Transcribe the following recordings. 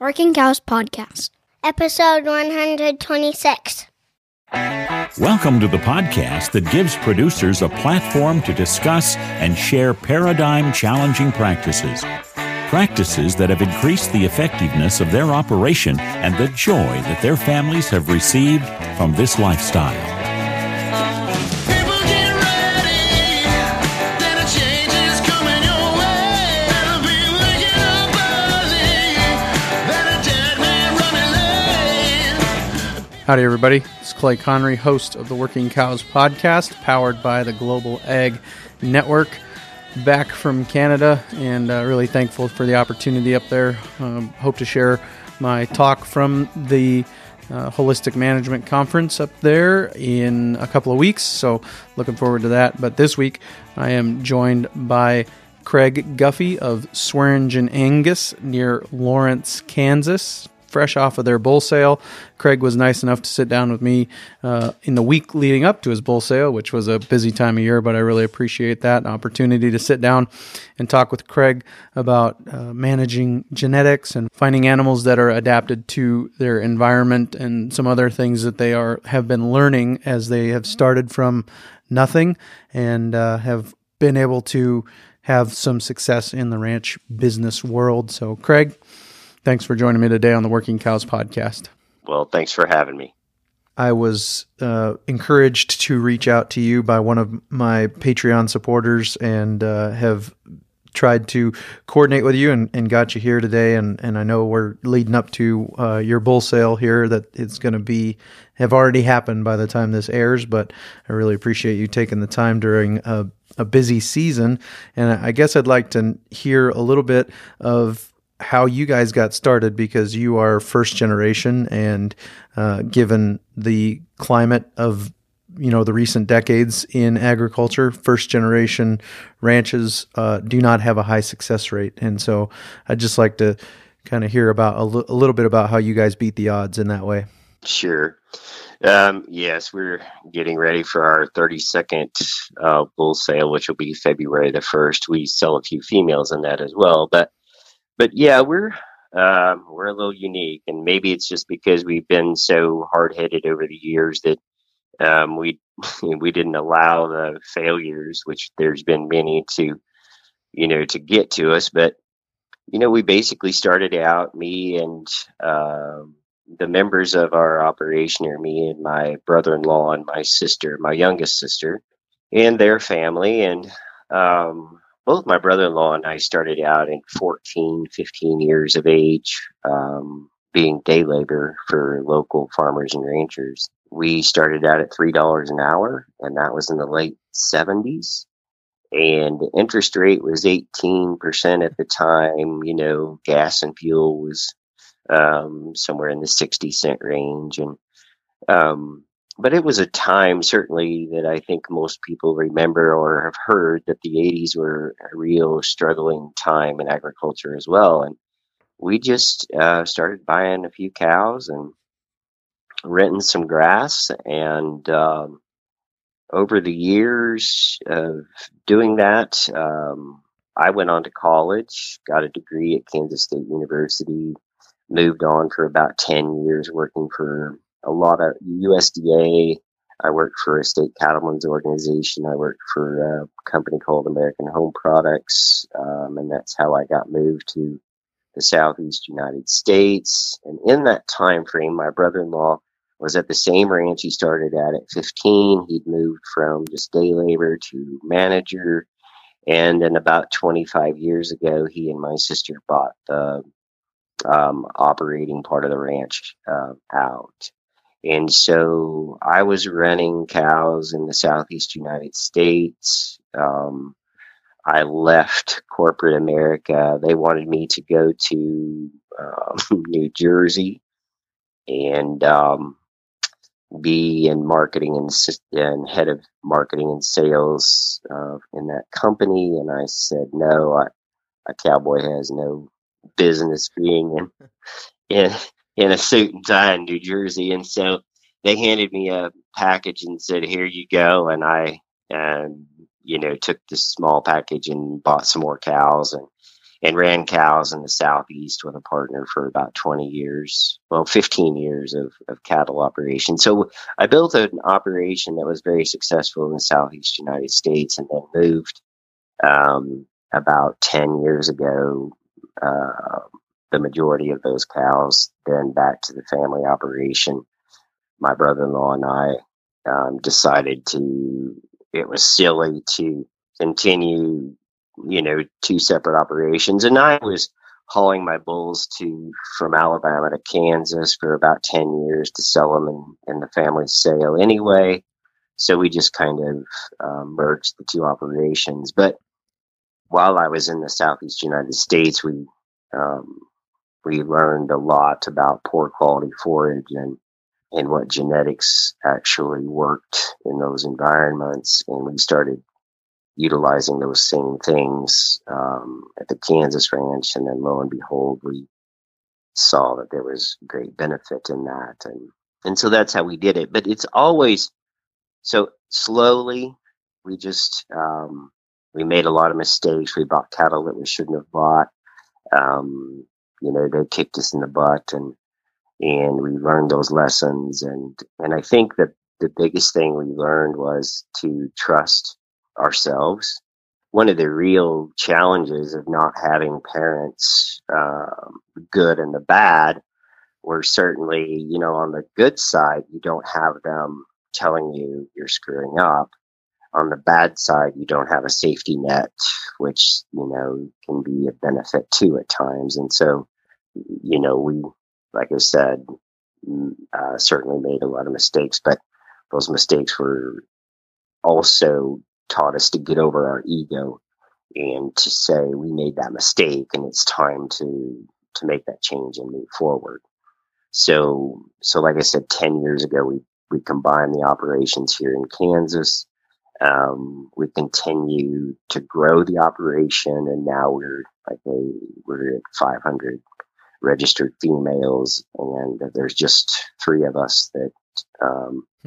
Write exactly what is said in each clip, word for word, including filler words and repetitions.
Working Cows Podcast, episode one hundred twenty-six. Welcome to the podcast that gives producers a platform to discuss and share paradigm-challenging practices. Practices that have increased the effectiveness of their operation and the joy that their families have received from this lifestyle. Howdy, everybody. It's Clay Connery, host of the Working Cows Podcast, powered by the Global Ag Network. Back from Canada, and uh, really thankful for the opportunity up there. Um, hope to share my talk from the uh, Holistic Management Conference up there in a couple of weeks, so looking forward to that. But this week, I am joined by Craig Guffey of Swearingen Angus near Lawrence, Kansas. Fresh off of their bull sale. Craig was nice enough to sit down with me uh, in the week leading up to his bull sale, which was a busy time of year, but I really appreciate that, an opportunity to sit down and talk with Craig about uh, managing genetics and finding animals that are adapted to their environment and some other things that they are have been learning as they have started from nothing and uh, have been able to have some success in the ranch business world. So, Craig, thanks for joining me today on the Working Cows Podcast. Well, thanks for having me. I was uh, encouraged to reach out to you by one of my Patreon supporters and uh, have tried to coordinate with you and, and got you here today. And, and I know we're leading up to uh, your bull sale here that it's going to be, have already happened by the time this airs, but I really appreciate you taking the time during a, a busy season. And I guess I'd like to hear a little bit of how you guys got started, because you are first generation, and uh, given the climate of, you know, the recent decades in agriculture, first generation ranches uh, do not have a high success rate. And so I'd just like to kind of hear about a, l- a little bit about how you guys beat the odds in that way. Sure. Um, yes, we're getting ready for our thirty-second uh, bull sale, which will be February the first. We sell a few females in that as well, but But yeah, we're um, we're a little unique, and maybe it's just because we've been so hard-headed over the years that um, we we didn't allow the failures, which there's been many, to you know to get to us. But you know, we basically started out, me and uh, the members of our operation, or me and my brother-in-law and my sister, my youngest sister, and their family, and um, both my brother-in-law and I started out in fourteen, fifteen years of age, um, being day labor for local farmers and ranchers. We started out at three dollars an hour, and that was in the late seventies. And the interest rate was eighteen percent at the time. You know, gas and fuel was um, somewhere in the sixty cent range. And um But it was a time, certainly, that I think most people remember or have heard, that the eighties were a real struggling time in agriculture as well. And we just uh, started buying a few cows and renting some grass. And um, over the years of doing that, um, I went on to college, got a degree at Kansas State University, moved on for about ten years working for a lot of U S D A. I worked for a state cattlemen's organization. I worked for a company called American Home Products, um, and that's how I got moved to the Southeast United States. And in that time frame, my brother-in-law was at the same ranch he started at at fifteen. He'd moved from just day labor to manager, and then about twenty-five years ago, he and my sister bought the um, operating part of the ranch uh, out. And so I was running cows in the Southeast United States. Um, I left corporate America. They wanted me to go to um, New Jersey and um, be in marketing and, and head of marketing and sales uh, in that company. And I said, no, I, a cowboy has no business being in, in in a suit and tie in New Jersey. And so they handed me a package and said, here you go. And I, um, you know, took this small package and bought some more cows. And and ran cows in the Southeast with a partner for about twenty years, well, fifteen years of, of cattle operation. So I built an operation that was very successful in the Southeast United States, and then moved um, about ten years ago, uh, the majority of those cows, then back to the family operation. My brother-in-law and I um, decided to, it was silly to continue, you know, two separate operations. And I was hauling my bulls to, from Alabama to Kansas for about ten years to sell them in, in the family sale anyway. So we just kind of um, merged the two operations. But while I was in the Southeast United States, we, um, we learned a lot about poor quality forage and and what genetics actually worked in those environments. And we started utilizing those same things um, at the Kansas ranch. And then lo and behold, we saw that there was great benefit in that. And, and so that's how we did it. But it's always so slowly. We just, um, we made a lot of mistakes. We bought cattle that we shouldn't have bought. Um, you know, they kicked us in the butt, and, And we learned those lessons. And, and I think that the biggest thing we learned was to trust ourselves. One of the real challenges of not having parents, um, good and the bad, were certainly, you know, on the good side, you don't have them telling you you're screwing up. On the bad side, you don't have a safety net, which, you know, can be a benefit too at times. And so, you know, we, like I said, uh, certainly made a lot of mistakes, but those mistakes were also taught us to get over our ego and to say we made that mistake and it's time to, to make that change and move forward. So, so like I said, ten years ago, we, we combined the operations here in Kansas. Um, we continue to grow the operation, and now we're like a, we're at five hundred registered females, and there's just three of us that um, hmm.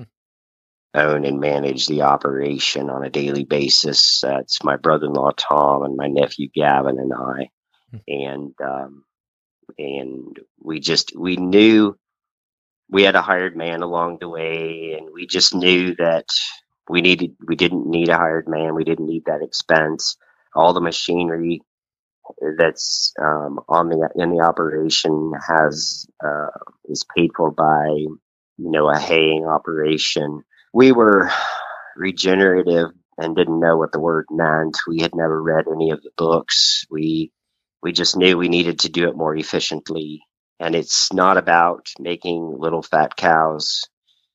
own and manage the operation on a daily basis. Uh, it's my brother-in-law Tom and my nephew Gavin and I, hmm. and um, and we just we knew we had a hired man along the way, and we just knew that we needed we didn't need a hired man. We didn't need that expense. All the machinery that's um, on the in the operation has uh, is paid for by, you know, a haying operation. We were regenerative and didn't know what the word meant. We had never read any of the books. We we just knew we needed to do it more efficiently. And it's not about making little fat cows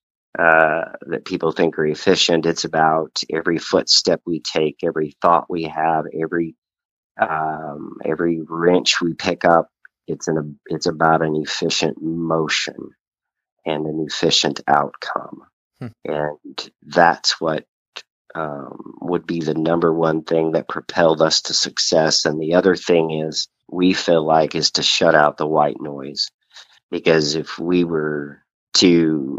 uh, that people think are efficient. It's about every footstep we take, every thought we have, every Um, every wrench we pick up. It's an it's about an efficient motion and an efficient outcome, hmm. and that's what um, would be the number one thing that propelled us to success. And the other thing is, we feel like, is to shut out the white noise, because if we were to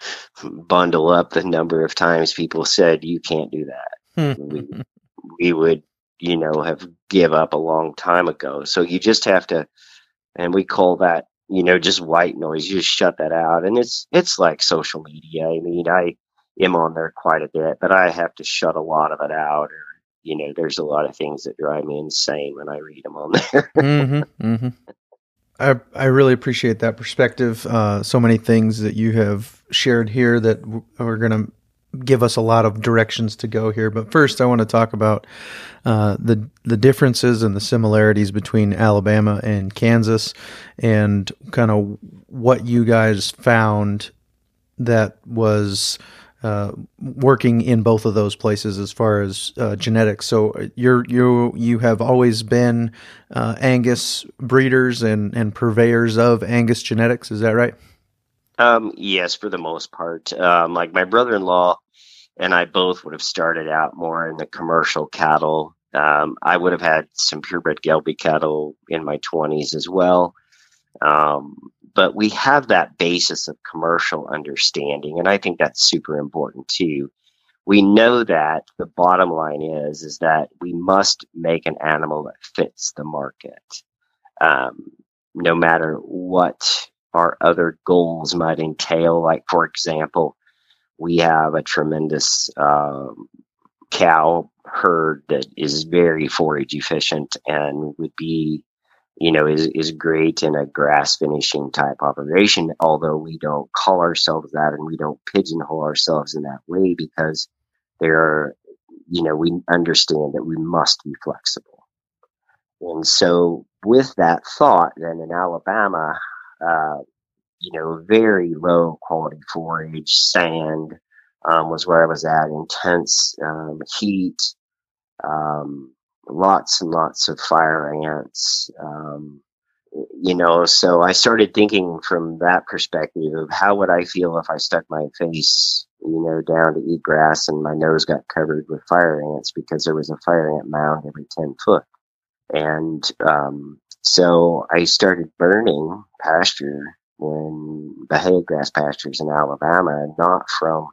bundle up the number of times people said you can't do that, we, we would, you know, have give up a long time ago. So you just have to, and we call that, you know, just white noise. You just shut that out. And it's, it's like social media. I mean, I am on there quite a bit, but I have to shut a lot of it out. Or, you know, there's a lot of things that drive me insane when I read them on there. mm-hmm, mm-hmm. I, I really appreciate that perspective. Uh, so many things that you have shared here that w- are going to give us a lot of directions to go here. But first, I want to talk about uh, the the differences and the similarities between Alabama and Kansas, and kind of what you guys found that was uh, working in both of those places as far as uh, genetics. So you're you you have always been uh, Angus breeders and and purveyors of Angus genetics. Is that right? Um, yes, for the most part. Um, like my brother-in-law and I both would have started out more in the commercial cattle. Um, I would have had some purebred Gelbvieh cattle in my twenties as well. Um, but we have that basis of commercial understanding, and I think that's super important too. we know that the bottom line is, is that we must make an animal that fits the market. Um, no matter what our other goals might entail. Like, for example, we have a tremendous um, cow herd that is very forage efficient and would be, you know, is, is great in a grass finishing type operation, although we don't call ourselves that and we don't pigeonhole ourselves in that way, because there are, you know, we understand that we must be flexible. And so with that thought, then in Alabama, uh, you know, very low quality forage, sand um, was where I was at, intense um, heat, um, lots and lots of fire ants, um, you know, so I started thinking from that perspective of how would I feel if I stuck my face, you know, down to eat grass and my nose got covered with fire ants because there was a fire ant mound every ten foot. And um, so I started burning pasture in the hay grass pastures in Alabama, not from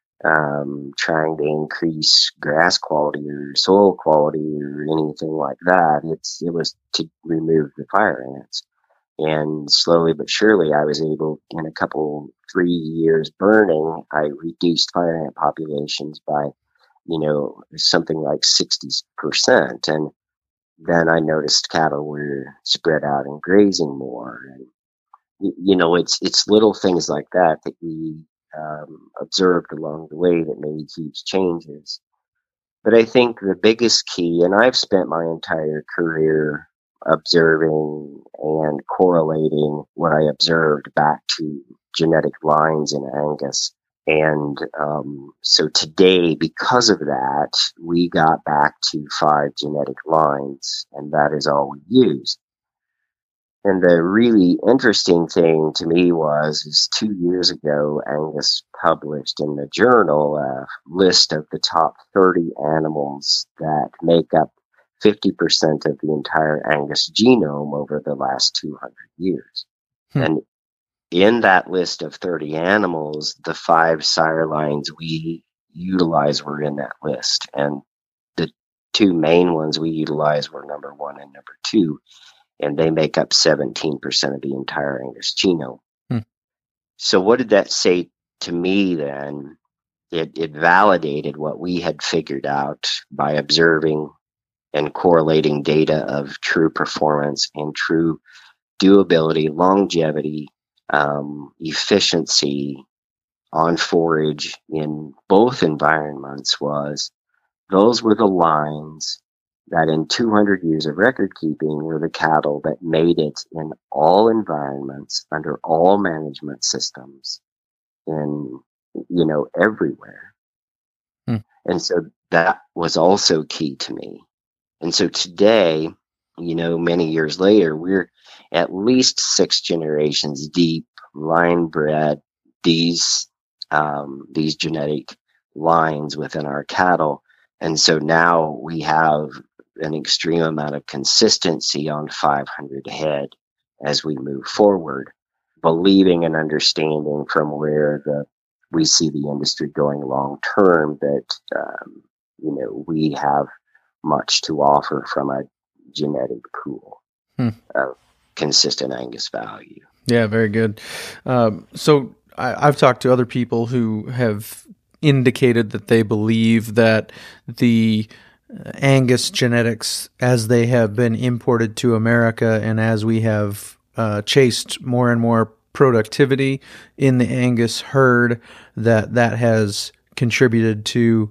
um, trying to increase grass quality or soil quality or anything like that. It's it was to remove the fire ants. And slowly but surely, I was able, in a couple, three years burning, I reduced fire ant populations by, you know, something like sixty percent. And then I noticed cattle were spread out and grazing more. And, you know, it's it's little things like that that we um, observed along the way that made huge changes. But I think the biggest key, and I've spent my entire career observing and correlating what I observed back to genetic lines in Angus. And um, so today, because of that, we got back to five genetic lines, and that is all we use. And the really interesting thing to me was, is two years ago, Angus published in the journal a list of the top thirty animals that make up fifty percent of the entire Angus genome over the last two hundred years. Hmm. And in that list of thirty animals, the five sire lines we utilize were in that list. And the two main ones we utilize were number one and number two. And they make up seventeen percent of the entire Angus genome. Hmm. So what did that say to me then? It, it validated what we had figured out by observing and correlating data of true performance and true doability, longevity, um, efficiency on forage in both environments. Was those were the lines that in two hundred years of record keeping were the cattle that made it in all environments, under all management systems, in, you know, everywhere. Hmm. And so that was also key to me. And so today, you know, many years later, we're at least six generations deep, line bred these, um, these genetic lines within our cattle. And so now we have an extreme amount of consistency on five hundred head as we move forward, believing and understanding from where the we see the industry going long term that um, you know, we have much to offer from a genetic pool hmm. of consistent Angus value. Yeah, very good. Um, so I, I've talked to other people who have indicated that they believe that the Angus genetics, as they have been imported to America and as we have uh, chased more and more productivity in the Angus herd, that that has contributed to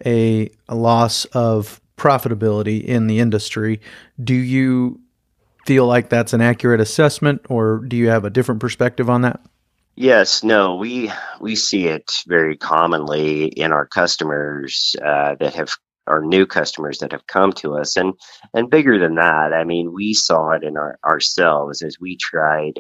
a, a loss of profitability in the industry. Do you feel like that's an accurate assessment, or do you have a different perspective on that? Yes, no, we we see it very commonly in our customers uh, that have our new customers that have come to us, and and bigger than that, I mean, we saw it in our ourselves as we tried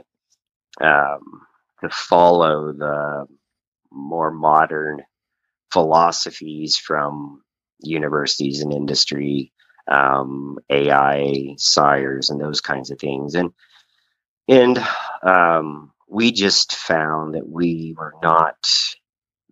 um, to follow the more modern philosophies from universities and industry, um, A I, sires, and those kinds of things, and and um, we just found that we were not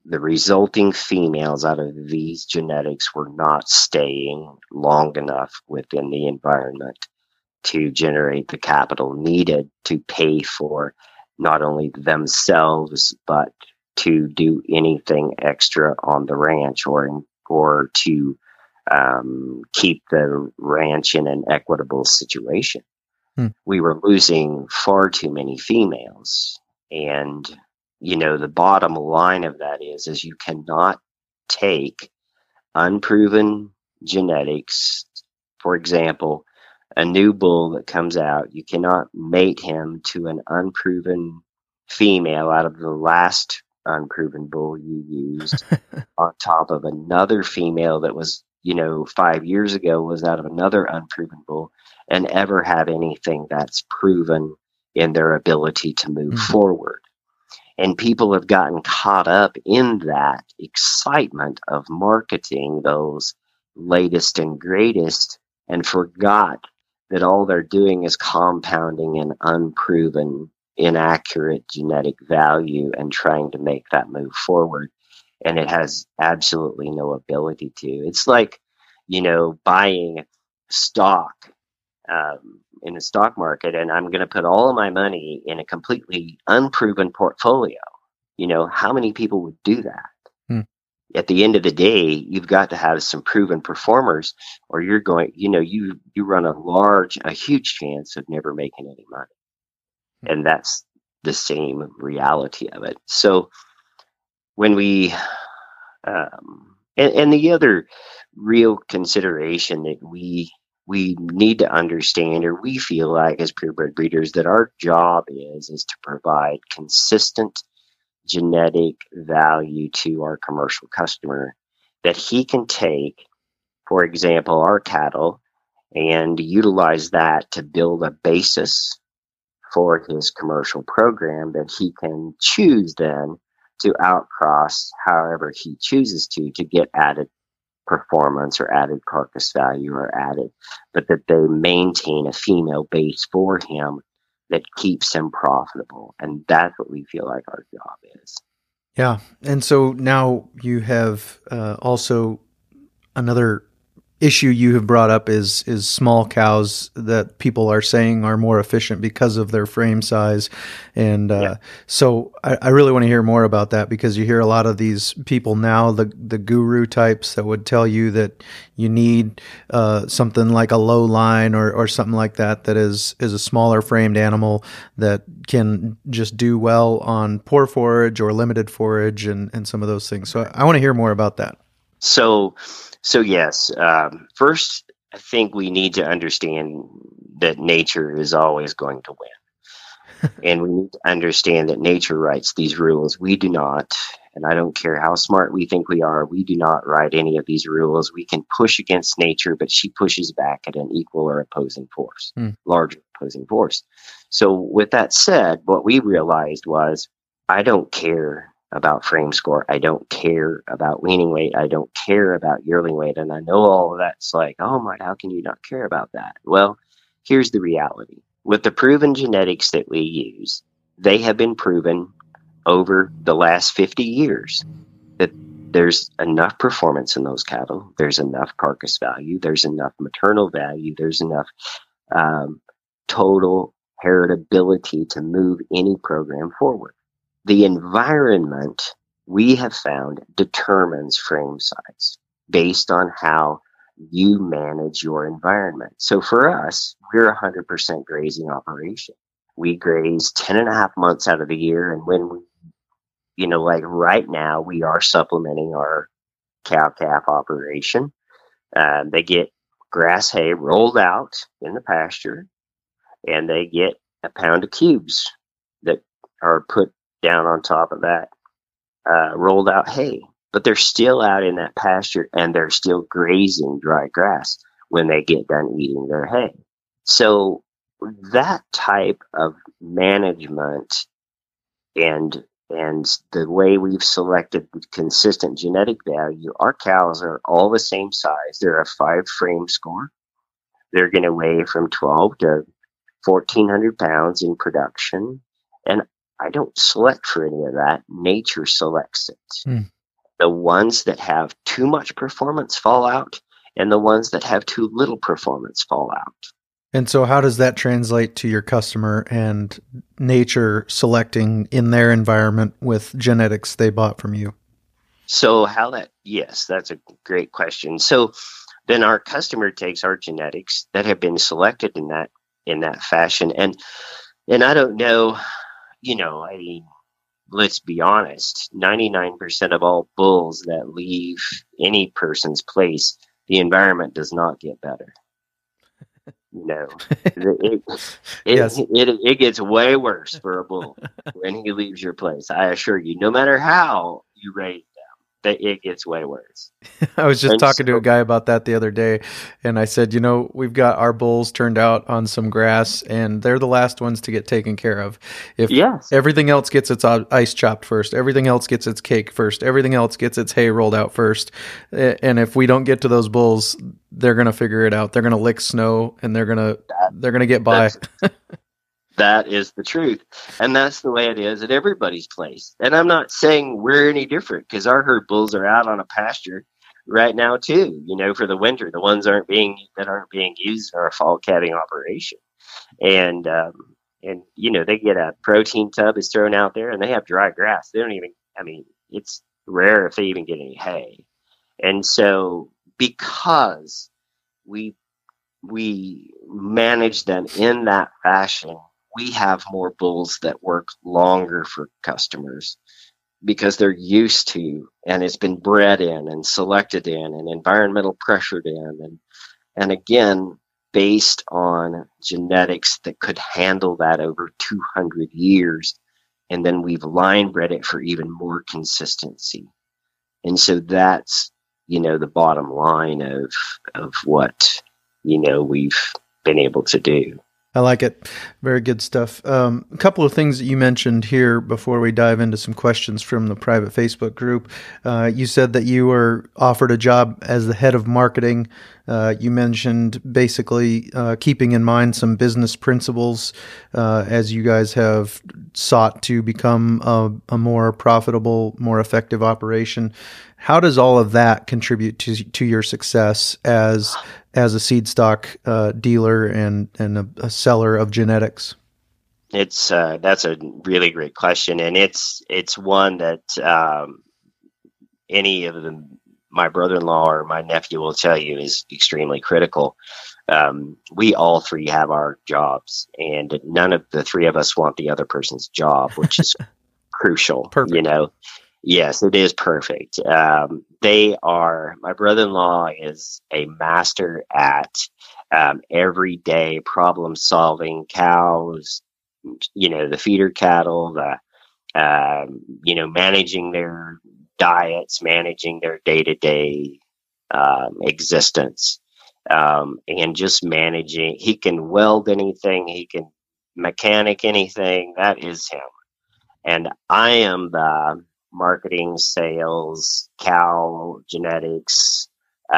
the resulting females out of these genetics were not staying long enough within the environment to generate the capital needed to pay for not only themselves, but to do anything extra on the ranch or or to um, keep the ranch in an equitable situation. Hmm. We were losing far too many females. And, you know, the bottom line of that is, is you cannot take unproven genetics. For example, a new bull that comes out, you cannot mate him to an unproven female out of the last unproven bull you used on top of another female that was, you know, five years ago was out of another unproven bull, and ever have anything that's proven in their ability to move mm-hmm. forward. And people have gotten caught up in that excitement of marketing those latest and greatest and forgot that all they're doing is compounding an unproven, inaccurate genetic value and trying to make that move forward. And it has absolutely no ability to. It's like, you know, buying stock um, in the stock market, and I'm going to put all of my money in a completely unproven portfolio. You know, how many people would do that? Hmm. At the end of the day, you've got to have some proven performers, or you're going, you know, you, you run a large, a huge chance of never making any money. Hmm. And that's the same reality of it. So when we, um, and, and the other real consideration that we, we need to understand, or we feel like as purebred breeders, that our job is, is to provide consistent genetic value to our commercial customer that he can take, for example, our cattle, and utilize that to build a basis for his commercial program that he can choose then to outcross however he chooses to, to get added performance or added carcass value or added, but that they maintain a female base for him that keeps him profitable. And that's what we feel like our job is. Yeah. And so now you have uh, also another issue you have brought up is is small cows that people are saying are more efficient because of their frame size. And uh, yeah. so I, I really want to hear more about that, because you hear a lot of these people now, the the guru types that would tell you that you need uh, something like a low line or, or something like that, that is, is a smaller framed animal that can just do well on poor forage or limited forage and, and some of those things. So I, I want to hear more about that. So So yes, um, first, I think we need to understand that nature is always going to win. And we need to understand that nature writes these rules. We do not, and I don't care how smart we think we are, we do not write any of these rules. We can push against nature, but she pushes back at an equal or opposing force, mm. larger opposing force. So with that said, what we realized was, I don't care about frame score. I don't care about weaning weight. I don't care about yearling weight. And I know all of that's like, oh my, how can you not care about that? Well, here's the reality. With the proven genetics that we use, they have been proven over the last fifty years that there's enough performance in those cattle. There's enough carcass value. There's enough maternal value. There's enough um, total heritability to move any program forward. The environment, we have found, determines frame size based on how you manage your environment. So for us, we're a one hundred percent grazing operation. We graze ten and a half months out of the year. And when we, you know, like right now, we are supplementing our cow-calf operation. Uh, they get grass hay rolled out in the pasture, and they get a pound of cubes that are put down on top of that uh, rolled out hay. But they're still out in that pasture, and they're still grazing dry grass when they get done eating their hay. So that type of management and and the way we've selected consistent genetic value, our cows are all the same size. They're a five frame score. They're going to weigh from twelve to fourteen hundred pounds in production. And I don't select for any of that. Nature selects it. Mm. The ones that have too much performance fall out, and the ones that have too little performance fall out. And so how does that translate to your customer and nature selecting in their environment with genetics they bought from you? So how that, yes, that's a great question. So then our customer takes our genetics that have been selected in that in that fashion. And and I don't know, you know, I mean, let's be honest, ninety-nine percent of all bulls that leave any person's place, the environment does not get better. No, it, it, it, Yes. it, it, it gets way worse for a bull when he leaves your place. I assure you, no matter how you raise them, that it gets way worse. I was just And talking to so- a guy about that the other day, and I said, you know, we've got our bulls turned out on some grass, and they're the last ones to get taken care of. If Yes. everything else gets its o- ice chopped first, everything else gets its cake first, everything else gets its hay rolled out first, a- and if we don't get to those bulls, they're gonna figure it out. They're gonna lick snow, and they're gonna they're gonna get by. That's- That is the truth. And that's the way it is at everybody's place. And I'm not saying we're any different, because our herd bulls are out on a pasture right now too, you know, for the winter. The ones aren't being that aren't being used in our fall calving operation. And um and you know, they get a protein tub is thrown out there and they have dry grass. They don't even I mean, it's rare if they even get any hay. And so because we we manage them in that fashion, we have more bulls that work longer for customers because they're used to, and it's been bred in and selected in and environmental pressured in. And, and again, based on genetics that could handle that over two hundred years. And then we've line bred it for even more consistency. And so that's, you know, the bottom line of, of what, you know, we've been able to do. I like it. Very good stuff. Um, a couple of things that you mentioned here before we dive into some questions from the private Facebook group. Uh, you said that you were offered a job as the head of marketing. Uh, you mentioned basically uh, keeping in mind some business principles uh, as you guys have sought to become a, a more profitable, more effective operation. How does all of that contribute to to your success as as a seed stock uh, dealer and and a, a seller of genetics? It's uh, that's a really great question, and it's it's one that um, any of the my brother-in-law or my nephew will tell you is extremely critical. Um, we all three have our jobs, and none of the three of us want the other person's job, which is crucial. Perfect. You know. Yes, it is perfect. Um, they are, my brother-in-law is a master at um, everyday problem solving. Cows, you know, the feeder cattle, the, um, you know, managing their diets, managing their day-to-day um, existence, um, and just managing. He can weld anything. He can mechanic anything. That is him. And I am the marketing, sales, cow genetics,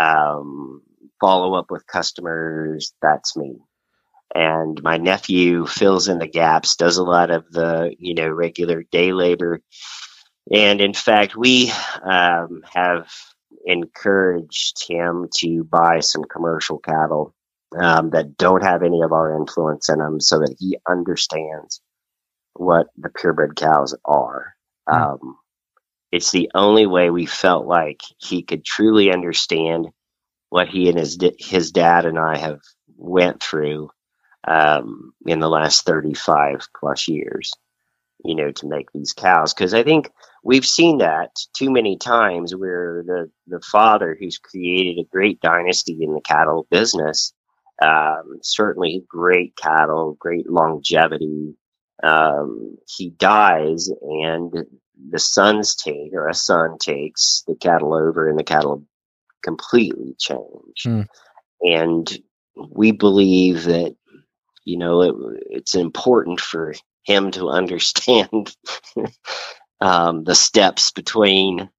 um, follow up with customers. That's me. And my nephew fills in the gaps, does a lot of the, you know, regular day labor. And in fact, we um, have encouraged him to buy some commercial cattle um, that don't have any of our influence in them, so that he understands what the purebred cows are. Mm. Um, It's the only way we felt like he could truly understand what he and his his dad and I have went through um, in the last thirty-five plus years, you know, to make these cows. Because I think we've seen that too many times where the, the father who's created a great dynasty in the cattle business, um, certainly great cattle, great longevity, um, he dies and the sons take, or a son takes the cattle over, and the cattle completely change. Hmm. And we believe that, you know, it, it's important for him to understand um, the steps between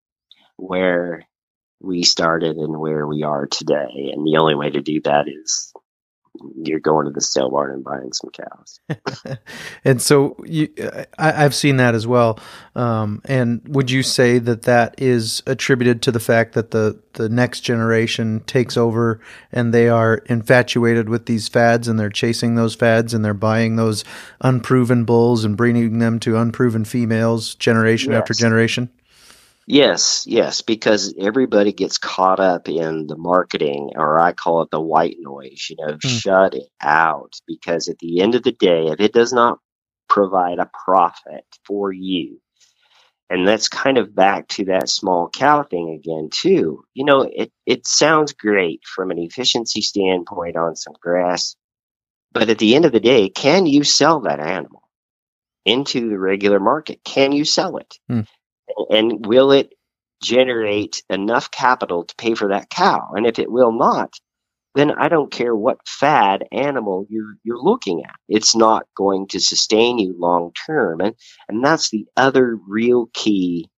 where we started and where we are today. And the only way to do that is you're going to the sale barn and buying some cows. And so you, I, I've seen that as well. Um, and would you say that that is attributed to the fact that the, the next generation takes over and they are infatuated with these fads and they're chasing those fads and they're buying those unproven bulls and breeding them to unproven females generation Yes. after generation? Yes, yes, because everybody gets caught up in the marketing, or I call it the white noise, you know, Hmm. shut it out. Because at the end of the day, if it does not provide a profit for you, and that's kind of back to that small cow thing again, too. You know, it, it sounds great from an efficiency standpoint on some grass, but at the end of the day, can you sell that animal into the regular market? Can you sell it? Hmm. And will it generate enough capital to pay for that cow? And if it will not, then I don't care what fad animal you're you're looking at. It's not going to sustain you long term. And and that's the other real key,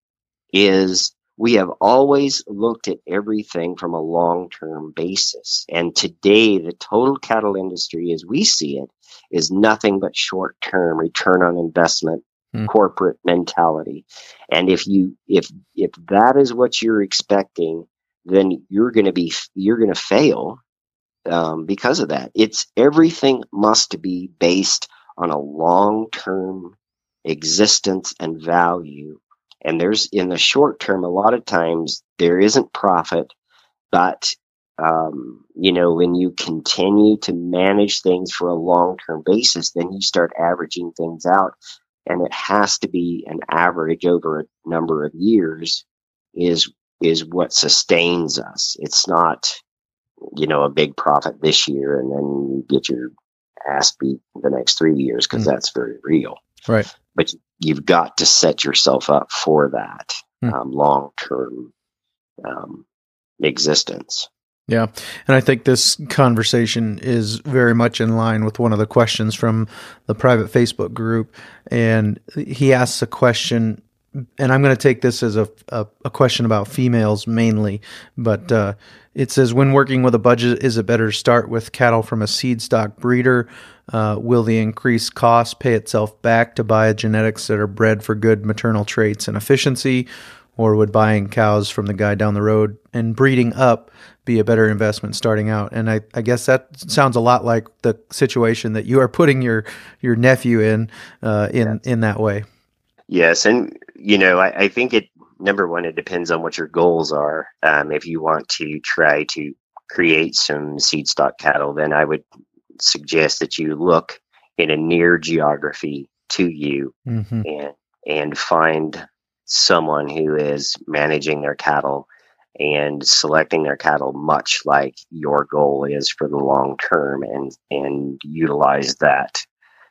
is we have always looked at everything from a long term basis. And today the total cattle industry as we see it is nothing but short term return on investment, Hmm. corporate mentality. And if you if if that is what you're expecting, then you're going to be you're going to fail um, because of that. It's everything must be based on a long-term existence and value. And there's in the short term, a lot of times there isn't profit, but um, you know, when you continue to manage things for a long-term basis, then you start averaging things out, and it has to be an average over a number of years is is what sustains us. It's not, you know, a big profit this year and then you get your ass beat the next three years because Mm. that's very real. Right. But you've got to set yourself up for that Mm. um, long-term um, existence. Yeah. And I think this conversation is very much in line with one of the questions from the private Facebook group. And he asks a question, and I'm going to take this as a, a, a question about females mainly, but uh, it says, when working with a budget, is it better to start with cattle from a seed stock breeder? Uh, will the increased cost pay itself back to buy genetics that are bred for good maternal traits and efficiency? Or would buying cows from the guy down the road and breeding up be a better investment starting out? And I, I guess that sounds a lot like the situation that you are putting your, your nephew in, uh, in, Yes. in that way. Yes. And, you know, I, I think it, number one, it depends on what your goals are. Um, if you want to try to create some seed stock cattle, then I would suggest that you look in a near geography to you Mm-hmm. and, and find someone who is managing their cattle and selecting their cattle much like your goal is for the long term, and and utilize that.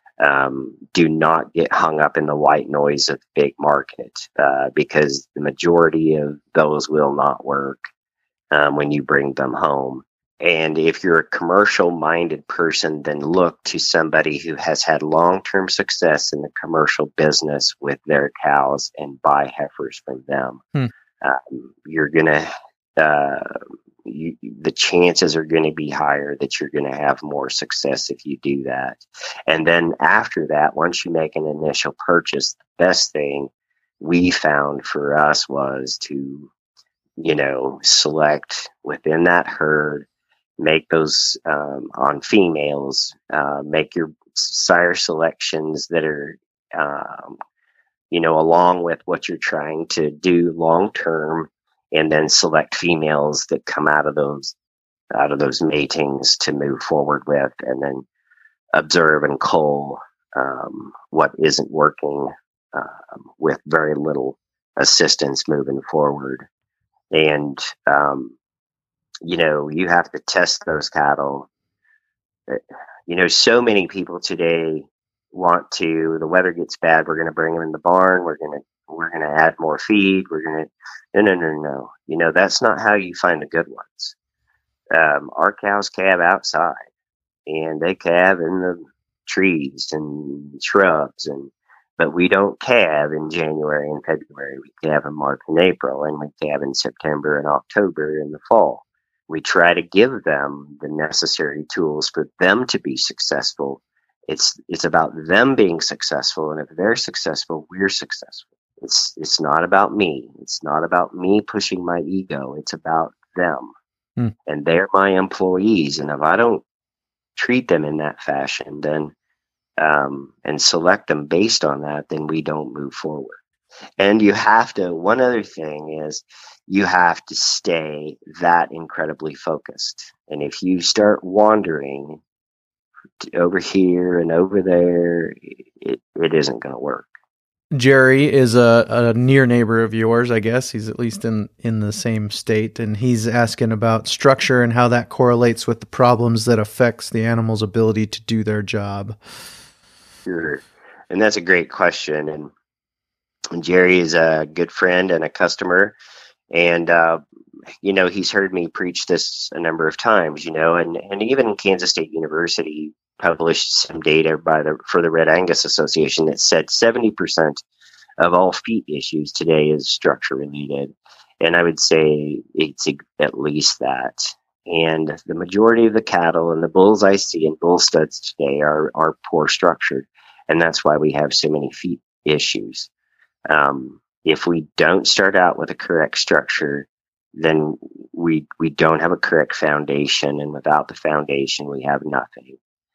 Um, do not get hung up in the white noise of the big market, uh, because the majority of those will not work um, when you bring them home. And if you're a commercial minded person, then look to somebody who has had long term success in the commercial business with their cows and buy heifers from them. Hmm. Um, you're going to, uh, you, the chances are going to be higher that you're going to have more success if you do that. And then after that, once you make an initial purchase, the best thing we found for us was to, you know, select within that herd, make those um, on females, uh, make your sire selections that are, um, you know, along with what you're trying to do long term, and then select females that come out of those out of those matings to move forward with, and then observe and cull um, what isn't working um, with very little assistance moving forward. And um, you know, you have to test those cattle. You know, so many people today want to, the weather gets bad, we're going to bring them in the barn, we're going to, we're going to add more feed, we're going to, no, no, no, no. You know, that's not how you find the good ones. Um, our cows calve outside, and they calve in the trees and shrubs, and, but we don't calve in January and February. We calve in March and April, and we calve in September and October in the fall. we try to give them the necessary tools for them to be successful. It's it's about them being successful, and if they're successful, we're successful. It's it's not about me. It's not about me pushing my ego. It's about them, Hmm. and they're my employees. And if I don't treat them in that fashion, then um, and select them based on that, then we don't move forward. And you have to. One other thing is, you have to stay that incredibly focused. And if you start wandering over here and over there, it, it isn't going to work. Jerry is a, a near neighbor of yours, I guess. He's at least in, in the same state, and he's asking about structure and how that correlates with the problems that affects the animal's ability to do their job. Sure. And that's a great question. And, and Jerry is a good friend and a customer. And, uh, you know, he's heard me preach this a number of times, you know, and, and even Kansas State University published some data by the for the Red Angus Association that said seventy percent of all feet issues today is structure related. And I would say it's at least that. And the majority of the cattle and the bulls I see in bull studs today are, are poor structured. And that's why we have so many feet issues. Um, if we don't start out with a correct structure, then we we don't have a correct foundation. And without the foundation, we have nothing.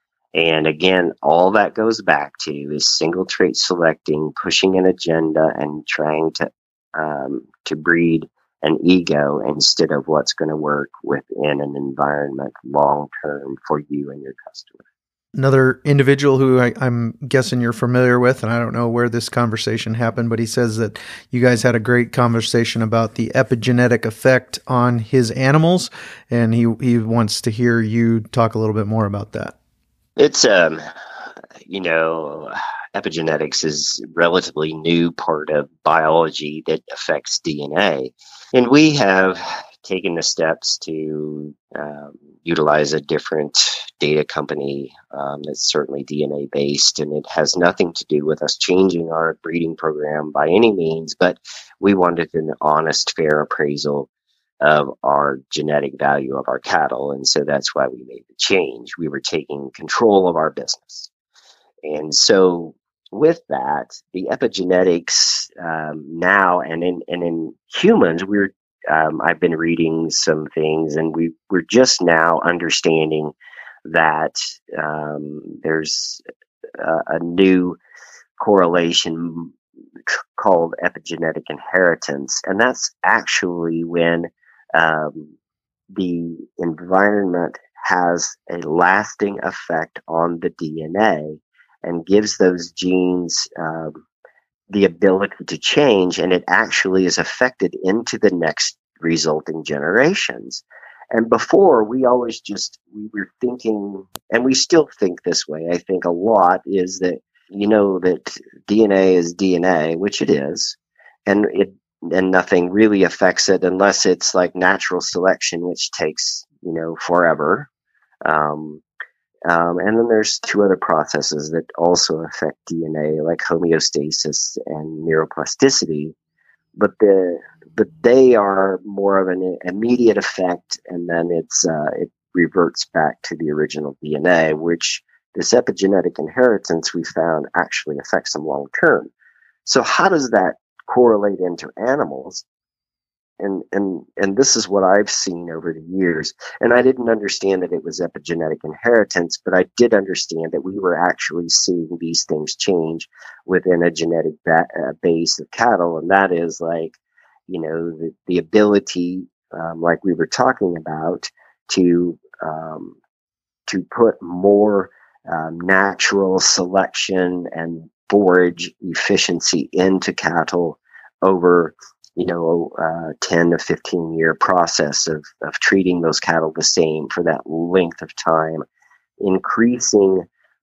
And again, all that goes back to is single trait selecting, pushing an agenda, and trying to um, to breed an ego instead of what's going to work within an environment long term for you and your customer. Another individual who I, I'm guessing you're familiar with, and I don't know where this conversation happened, but he says that you guys had a great conversation about the epigenetic effect on his animals, and he he wants to hear you talk a little bit more about that. It's, um, you know, epigenetics is a relatively new part of biology that affects D N A. And we have taken the steps to um, utilize a different data company um, that's certainly D N A based, and it has nothing to do with us changing our breeding program by any means, but we wanted an honest, fair appraisal of our genetic value of our cattle. And so that's why we made the change. We were taking control of our business. And so with that, the epigenetics um, now and in, and in humans, we're um, I've been reading some things, and we, we're just now understanding that um, there's a, a new correlation called epigenetic inheritance. And that's actually when Um, the environment has a lasting effect on the D N A and gives those genes um, the ability to change, and it actually is affected into the next resulting generations. And before, we always just, we were thinking, and we still think this way, I think a lot, is that, you know, that D N A is D N A, which it is, and it and nothing really affects it unless it's like natural selection, which takes, you know, forever. Um, um, and then there's two other processes that also affect D N A, like homeostasis and neuroplasticity. But the but they are more of an immediate effect, and then it's uh, it reverts back to the original D N A, which this epigenetic inheritance we found actually affects them long term. So how does that correlate into animals? And and and this is what I've seen over the years. And I didn't understand that it was epigenetic inheritance, but I did understand that we were actually seeing these things change within a genetic ba- uh, base of cattle. And that is like, you know, the, the ability, um, like we were talking about, to um, to put more um, natural selection and forage efficiency into cattle over, you know, uh, ten to fifteen year process of, of treating those cattle the same for that length of time, increasing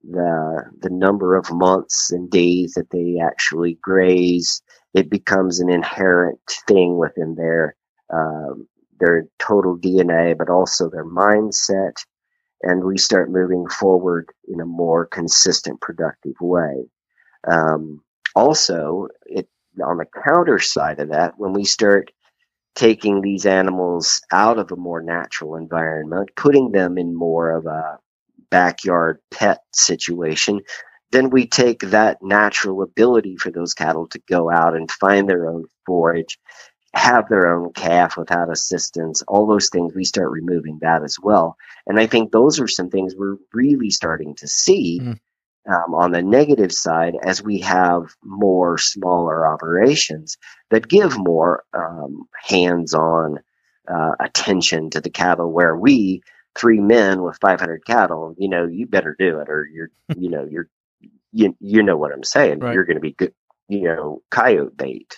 the the number of months and days that they actually graze. It becomes an inherent thing within their um, their total D N A, but also their mindset, and we start moving forward in a more consistent, productive way. Um, also, it on the counter side of that, when we start taking these animals out of a more natural environment, putting them in more of a backyard pet situation, then we take that natural ability for those cattle to go out and find their own forage, have their own calf without assistance, all those things, we start removing that as well. And I think those are some things we're really starting to see mm. um, on the negative side as we have more smaller operations that give more um, hands-on uh, attention to the cattle, where we, three men with five hundred cattle, you know, you better do it, or you're, you know, you're, you, you know what I'm saying. Right. You're going to be good, you know, coyote bait.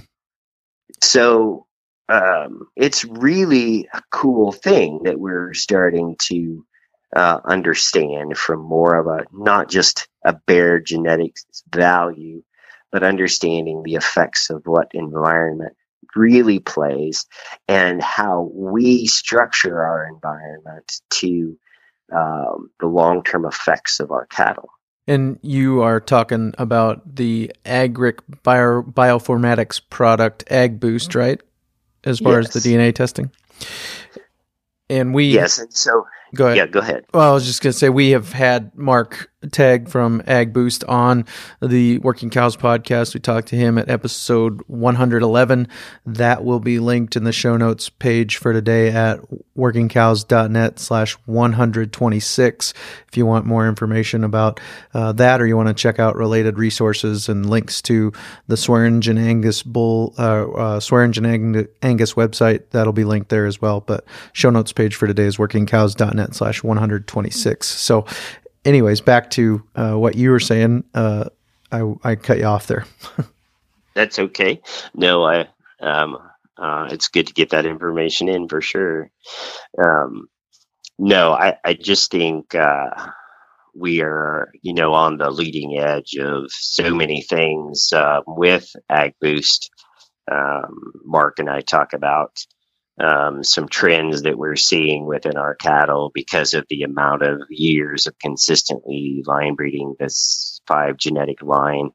So um, it's really a cool thing that we're starting to uh, understand from more of a, not just a bare genetics value, but understanding the effects of what environment really plays and how we structure our environment to um, the long-term effects of our cattle. And you are talking about the Agric Bio, Bioformatics product, Ag Boost, right? As far yes. as the D N A testing. And we... Yes, and so... Go ahead. Yeah, go ahead. Well, I was just going to say, we have had Mark Tagg from Ag Boost on the Working Cows podcast. We talked to him at episode one eleven. That will be linked in the show notes page for today at workingcows.net slash 126. If you want more information about uh, that, or you want to check out related resources and links to the Swearingen Angus Bull, uh, uh, Swearingen Ang- Angus website, that'll be linked there as well. But show notes page for today is workingcows.net slash 126. So anyways, back to uh, what you were saying. Uh, I, I cut you off there. That's okay. No, I, um, uh, it's good to get that information in for sure. Um, no, I, I just think, uh, we are, you know, on the leading edge of so many things, uh, with Ag Boost. Um, Mark and I talk about Um, some trends that we're seeing within our cattle because of the amount of years of consistently line breeding this five genetic line.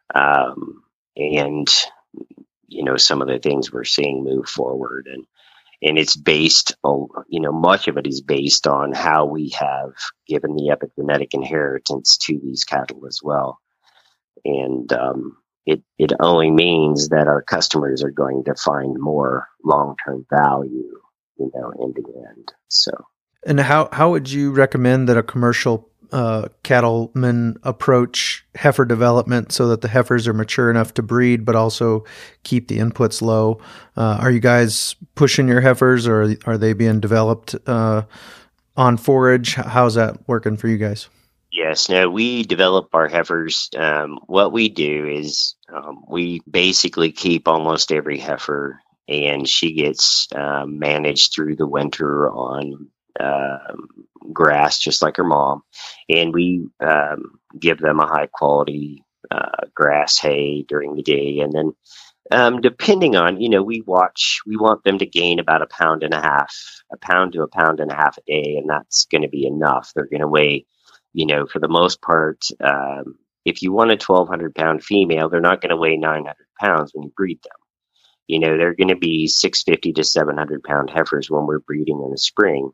Um, and, you know, some of the things we're seeing move forward, and, and it's based on, you know, much of it is based on how we have given the epigenetic inheritance to these cattle as well. And, um, It, it only means that our customers are going to find more long-term value, you know, in the end. So, and how, how would you recommend that a commercial uh, cattleman approach heifer development so that the heifers are mature enough to breed, but also keep the inputs low? Uh, are you guys pushing your heifers, or are they being developed uh, on forage? How's that working for you guys? Yes, no, we develop our heifers. Um, what we do is um, we basically keep almost every heifer, and she gets um, managed through the winter on uh, grass, just like her mom. And we um, give them a high quality uh, grass hay during the day. And then um, depending on, you know, we watch, we want them to gain about a pound and a half, a pound to a pound and a half a day. And that's going to be enough. They're going to weigh, you know, for the most part, um, if you want a twelve hundred pound female, they're not going to weigh nine hundred pounds when you breed them. You know, they're going to be six fifty to seven hundred pound heifers when we're breeding in the spring.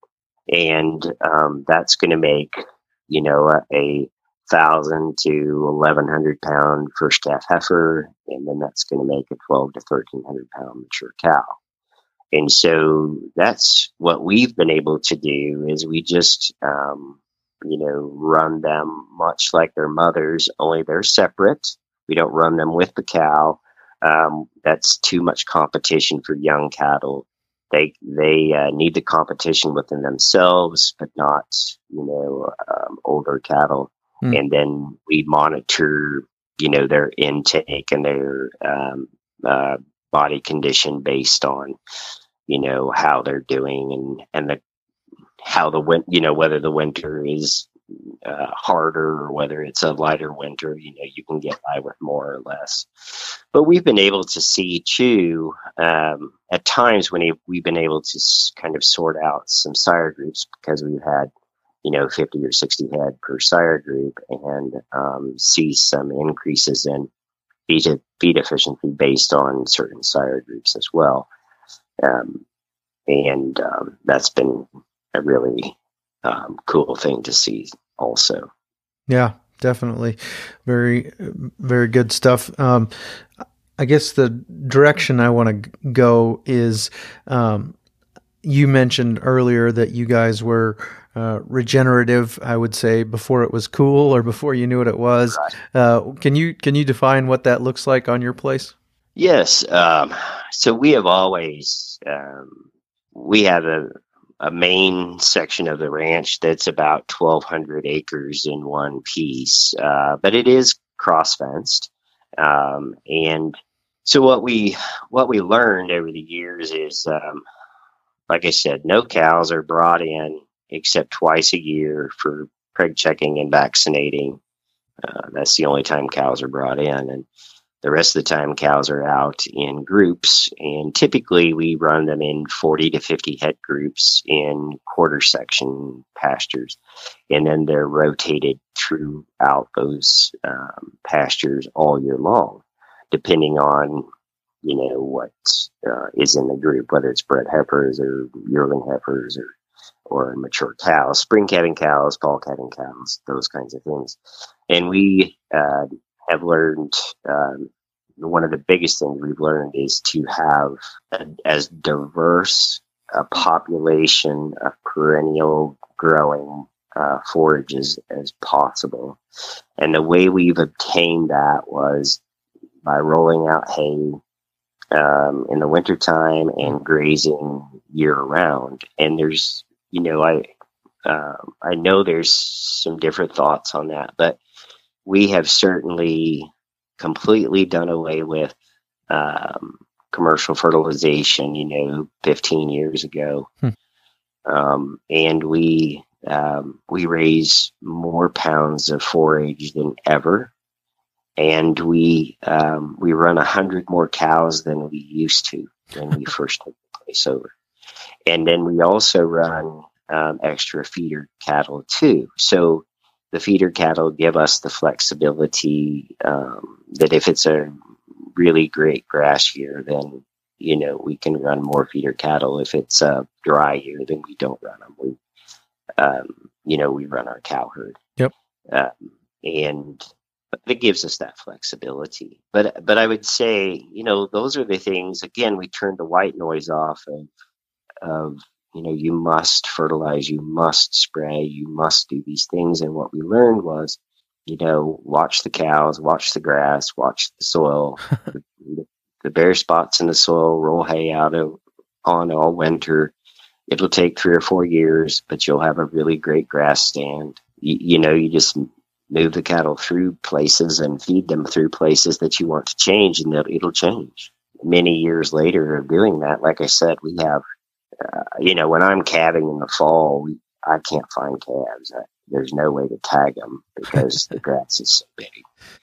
And um, that's going to make, you know, a, a thousand to eleven hundred pound first calf heifer. And then that's going to make a twelve to thirteen hundred pound mature cow. And so that's what we've been able to do is we just, um, you know, run them much like their mothers, only they're separate. We don't run them with the cow. Um, that's too much competition for young cattle. They they uh, need the competition within themselves, but not, you know, um, older cattle. Mm. And then we monitor, you know, their intake and their um, uh, body condition based on, you know, how they're doing and, and the how the win, you know, whether the winter is uh, harder or whether it's a lighter winter, you know, you can get by with more or less. But we've been able to see too, um, at times when we've been able to kind of sort out some sire groups because we've had, you know, fifty or sixty head per sire group and um, see some increases in feed, feed efficiency based on certain sire groups as well. Um, and um, that's been a really um, cool thing to see also. Yeah, definitely. Very, very good stuff. Um, I guess the direction I want to go is, um, you mentioned earlier that you guys were uh, regenerative, I would say, before it was cool or before you knew what it was. Right. Uh, can you can you define what that looks like on your place? Yes. Um, so we have always, um, we have a, a main section of the ranch that's about twelve hundred acres in one piece, uh, but it is cross fenced. Um, and so what we, what we learned over the years is, um, like I said, no cows are brought in except twice a year for preg checking and vaccinating. Uh, that's the only time cows are brought in. And the rest of the time, cows are out in groups, and typically we run them in forty to fifty head groups in quarter section pastures, and then they're rotated throughout those um, pastures all year long, depending on, you know, what uh, is in the group, whether it's bred heifers or yearling heifers or or mature cows, spring calving cows, fall calving cows, those kinds of things. And we uh, have learned, um, one of the biggest things we've learned is to have a, as diverse a population of perennial growing uh, forages as possible. And the way we've obtained that was by rolling out hay um, in the wintertime and grazing year round. And there's, you know, I, uh, I know there's some different thoughts on that, but we have certainly completely done away with um, commercial fertilization, you know, fifteen years ago. Hmm. Um, and we, um, we raise more pounds of forage than ever. And we, um, we run a hundred more cows than we used to when we first took the place over. And then we also run um, extra feeder cattle too. So the feeder cattle give us the flexibility um, that if it's a really great grass year, then, you know, we can run more feeder cattle. If it's a dry year, then we don't run them. We, um, you know, we run our cow herd. Yep. Um, and it gives us that flexibility. But, but I would say, you know, those are the things, again, we turn the white noise off of, of, you know, you must fertilize, you must spray, you must do these things. And what we learned was, you know, watch the cows, watch the grass, watch the soil, the, the bare spots in the soil, roll hay out of, on all winter. It'll take three or four years, but you'll have a really great grass stand. You, you know, you just move the cattle through places and feed them through places that you want to change, and it'll, it'll change. Many years later of doing that, like I said, we have, Uh, you know, when I'm calving in the fall, we, I can't find calves. I, there's no way to tag them because the grass is so big.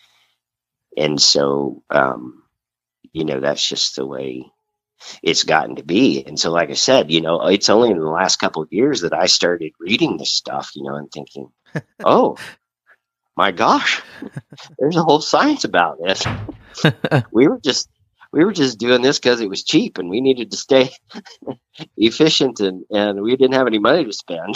And so, um, you know, that's just the way it's gotten to be. And so, like I said, you know, it's only in the last couple of years that I started reading this stuff, you know, and thinking, oh, my gosh, there's a whole science about this. we were just, We were just doing this because it was cheap and we needed to stay efficient, and, and we didn't have any money to spend.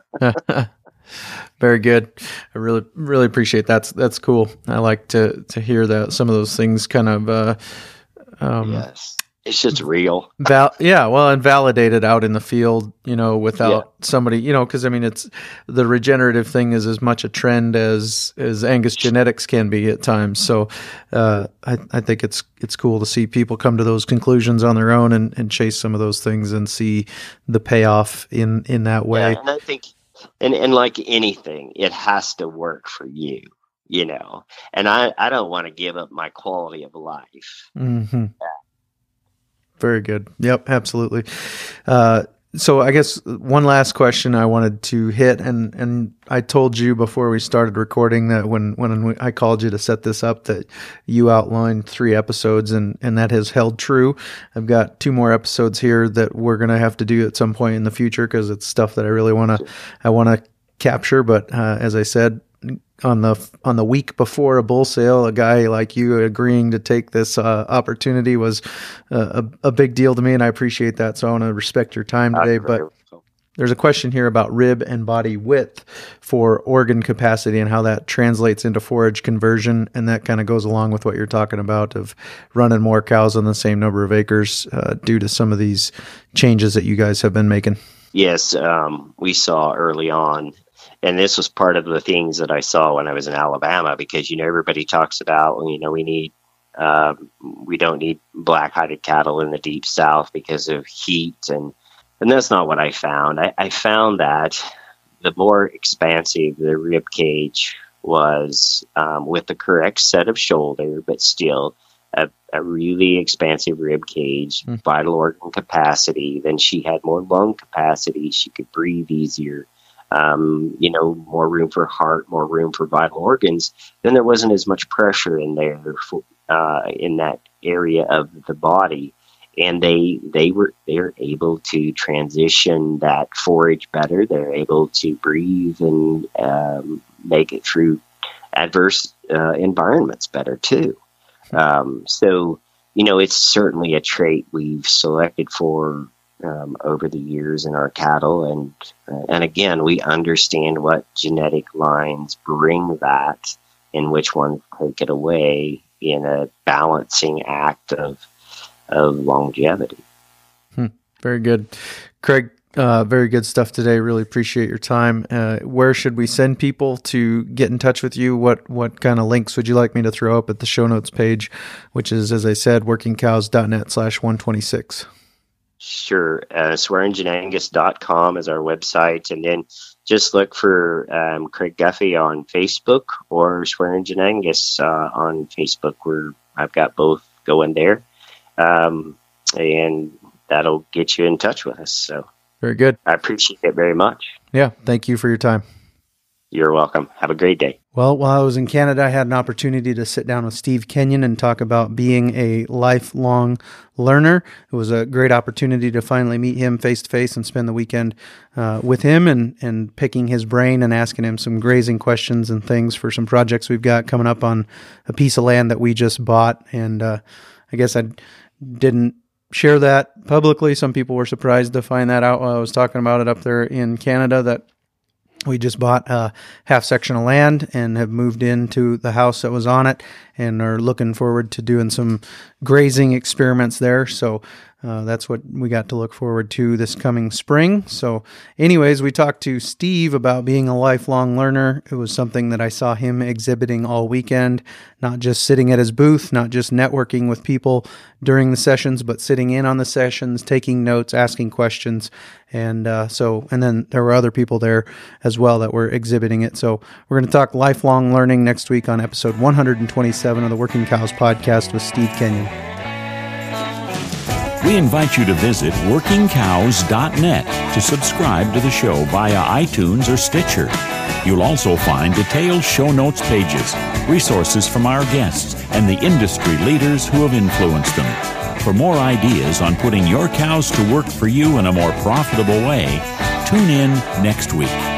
Very good. I really, really appreciate that. That's, that's cool. I like to, to hear that some of those things kind of, uh, um, yes, it's just real. Val- yeah. Well, and validated out in the field, you know, without yeah. somebody, you know, cause I mean, it's the regenerative thing is as much a trend as, as Angus genetics can be at times. So, uh, I, I think it's, it's cool to see people come to those conclusions on their own and, and chase some of those things and see the payoff in, in that way. Yeah, and I think, and, and like anything, it has to work for you, you know, and I, I don't want to give up my quality of life. Mm-hmm. Yeah. Very good. Yep, absolutely. Uh, so I guess one last question I wanted to hit, and, and I told you before we started recording that when, when I called you to set this up that you outlined three episodes, and, and that has held true. I've got two more episodes here that we're going to have to do at some point in the future because it's stuff that I really want to I want to capture. But uh, as I said, on the on the week before a bull sale, a guy like you agreeing to take this uh, opportunity was uh, a, a big deal to me, and I appreciate that. So I want to respect your time today. But there's a question here about rib and body width for organ capacity and how that translates into forage conversion, and that kind of goes along with what you're talking about of running more cows on the same number of acres uh, due to some of these changes that you guys have been making. Yes, um, we saw early on. And this was part of the things that I saw when I was in Alabama, because, you know, everybody talks about, you know, we need, uh, we don't need black-hided cattle in the deep South because of heat. And, and that's not what I found. I, I found that the more expansive the rib cage was, um, with the correct set of shoulder, but still a, a really expansive rib cage, mm. vital organ capacity, then she had more lung capacity. She could breathe easier. Um, you know, more room for heart, more room for vital organs, then there wasn't as much pressure in there for, uh, in that area of the body, and they they were they're able to transition that forage better. They're able to breathe and um, make it through adverse uh, environments better too. Um, so, you know, it's certainly a trait we've selected for. Um, over the years in our cattle, and uh, and again, we understand what genetic lines bring that, and which ones take it away in a balancing act of of longevity. Hmm. Very good, Craig. Uh, very good stuff today. Really appreciate your time. Uh, where should we send people to get in touch with you? What what kind of links would you like me to throw up at the show notes page, which is, as I said, working cows dot net slash one twenty-six. Sure. Uh, swearingen angus dot com is our website. And then just look for um, Craig Guffey on Facebook or Swearingen Angus uh, on Facebook, where I've got both going there. Um, and that'll get you in touch with us. So very good. I appreciate it very much. Yeah. Thank you for your time. You're welcome. Have a great day. Well, while I was in Canada, I had an opportunity to sit down with Steve Kenyon and talk about being a lifelong learner. It was a great opportunity to finally meet him face to face and spend the weekend uh, with him and, and picking his brain and asking him some grazing questions and things for some projects we've got coming up on a piece of land that we just bought. And uh, I guess I didn't share that publicly. Some people were surprised to find that out while I was talking about it up there in Canada, that we just bought a half section of land and have moved into the house that was on it and are looking forward to doing some grazing experiments there. So uh, that's what we got to look forward to this coming spring. So anyways, we talked to Steve about being a lifelong learner. It was something that I saw him exhibiting all weekend, not just sitting at his booth, not just networking with people during the sessions, but sitting in on the sessions, taking notes, asking questions. And uh, so, and then there were other people there as well that were exhibiting it. So we're going to talk lifelong learning next week on episode one hundred twenty-seven of the Working Cows podcast with Steve Kenyon. We invite you to visit working cows dot net to subscribe to the show via iTunes or Stitcher. You'll also find detailed show notes pages, resources from our guests, and the industry leaders who have influenced them. For more ideas on putting your cows to work for you in a more profitable way, tune in next week.